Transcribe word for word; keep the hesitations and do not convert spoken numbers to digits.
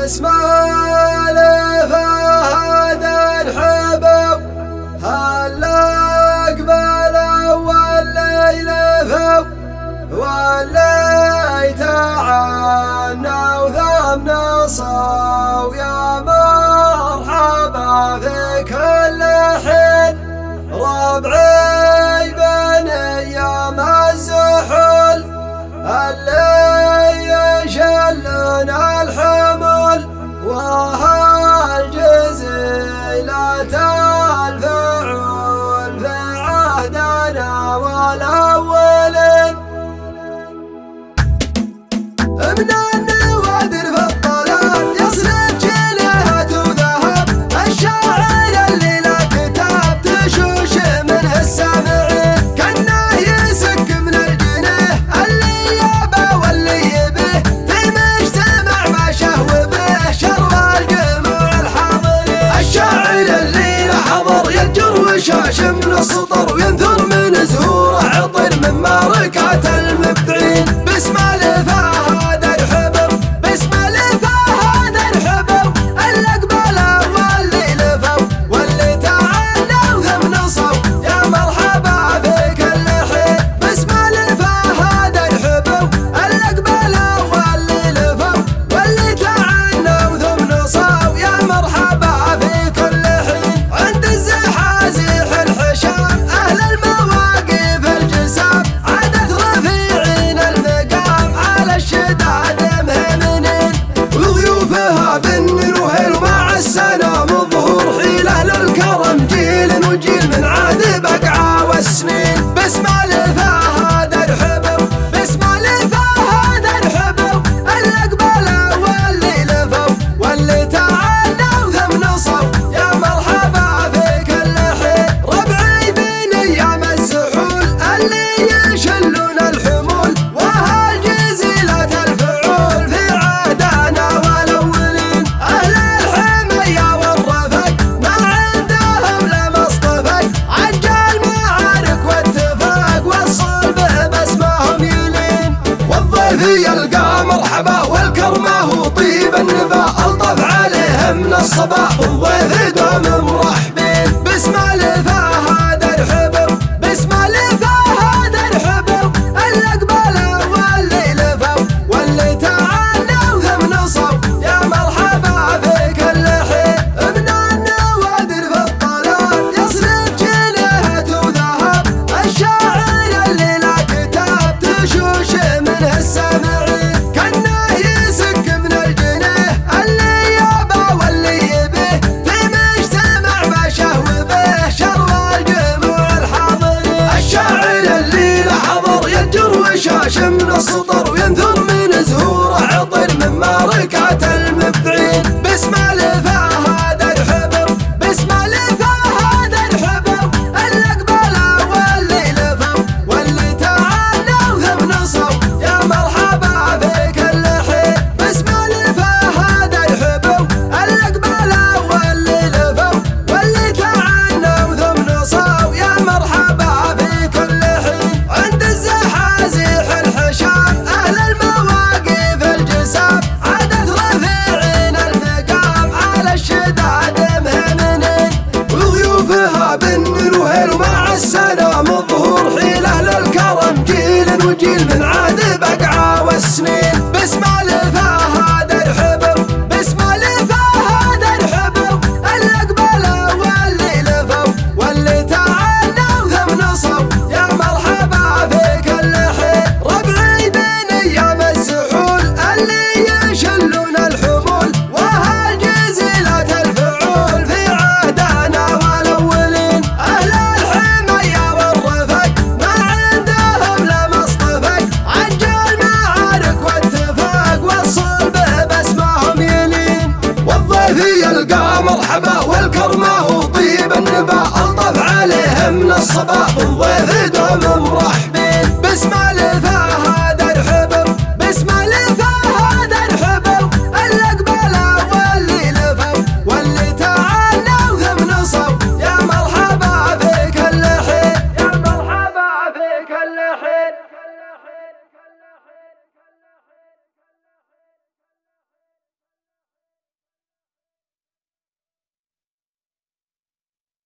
بسم الله فهد الحبب هلا قبل والليل فوق والليل تعانى وذم نصوا يا مرحبا في كل حين ربعي بين ايام الزحل اللي يشلون الحمل وهالجزيلة الفعول في عهدنا والأولين من النوادر في الطلال يصرف جنيهات وذهب الشاعر اللي لا كتاب تشوش منه السامعين كأنه يسك من الجنيه اللي يابه واللي يبيه في مجتمع ما شهو به شر الجموع الحاضرين الشاعر اللي لا حضر يجر وشاش من السطر وينثر من زهوره عطر من ماركات المبدعين بسم الله فهد الحبب بسم الله فهد الحبب اللي قبله واللي لفوا واللي تعانوا ثم نصوا يا مرحبا في كل حين بسم الله فهد الحبب اللي قبله واللي لفوا واللي تعانوا ثم نصوا يا مرحبا في كل حين عند الزحازيح الحشام اهل المواقف الجسام عادت رفيعين المقام على الشداد مهمنين وضيوفها بالنور وهل مع السلام الظهور حيله للكرم جيل وجيل من عاد بقعه والسنين بسم الله فهد الحبب بسم الله فهد الحبب اللي قبله واللي لفوا واللي تعانوا ثم نصوا يا مرحبا في كل حين ربعي بين ايام الزحول اللي يشلون الحمول وهالجزيلة الفعول في عهدنا والأولين أهل الحمية والرفق ما عندهم لما اصطفق عجال معارك واتفاق والصلب باسمهم يلين والضيف يلقى مرحبا والكرمة هو طيب النبا ألطف عليه من الصبا والضيف دوم مرحبين بسم الله فهد الحبب بسم الله فهد الحبب اللي قبله واللي لفوا واللي تعانوا ثم نصوا يا مرحبا في كل حين من النوادر في الطلال يصرف جنيهات وذهب الشاعر اللي لا كتاب تشوش منه السامعين كأنه يسك من الجنيه اللي يابه واللي يبيه في مجتمع ما شهو به شر الجموع الحاضرين الشاعر اللي لا حضر يجر وشاش من السطر وينثر من زهوره عطر من ماركات المبدعين بسم الله فهد الحبب بسم الله فهد الحبب اللي قبله واللي لفوا واللي تعانوا ثم نصوا يا مرحبا في كل حين بسم الله فهد الحبب اللي قبله واللي لفوا واللي تعانوا ثم نصوا يا مرحبا في كل حين عند الزحازيح الحشام اهل المواقف الجسام عادت رفيعين المقام على الشداد مهمنين وضيوفها بالنور وهل مع السلام الظهور حيله للكرم جيل وجيل من عاد بقعه والسنين بسم الله فهد الحبب بسم الله فهد الحبب اللي قبله واللي لفوا واللي تعانوا ثم نصوا يا مرحبا في كل حين ربعي بين ايام الزحول اللي يشلون الحمول وهالجزيلة الفعول في عهدنا والأولين أهل الحمية والرفق ما عندهم لما اصطفق عجال معارك واتفاق والصلب باسمهم يلين والضيف يلقى مرحبا والكرمة هو طيب النبا ألطف عليه من الصبا والضيف دوم مرحبين بسم الله